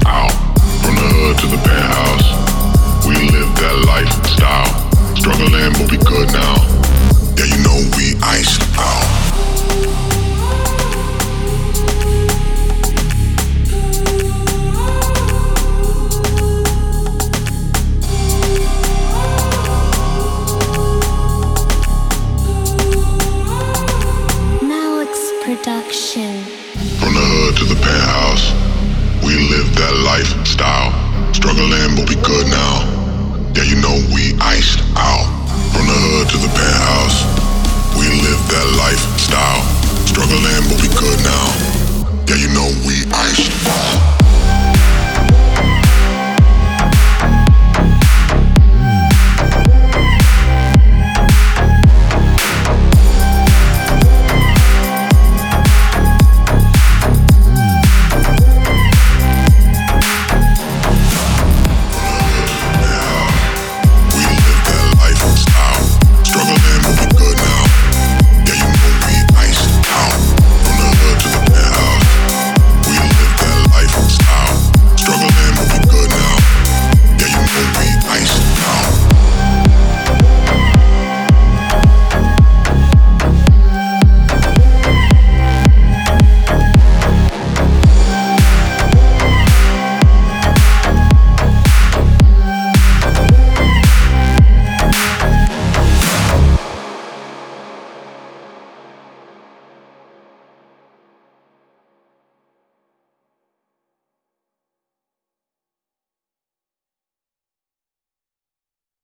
out. From the hood to the penthouse, we live that lifestyle. Struggling, but we good now. Yeah, you know we iced out. Production. From the hood to the penthouse, we live that lifestyle. Struggling, but we good now. Yeah, you know we iced out. From the hood to the penthouse, we live that lifestyle. Struggling, but we good now. Yeah, you know we iced out.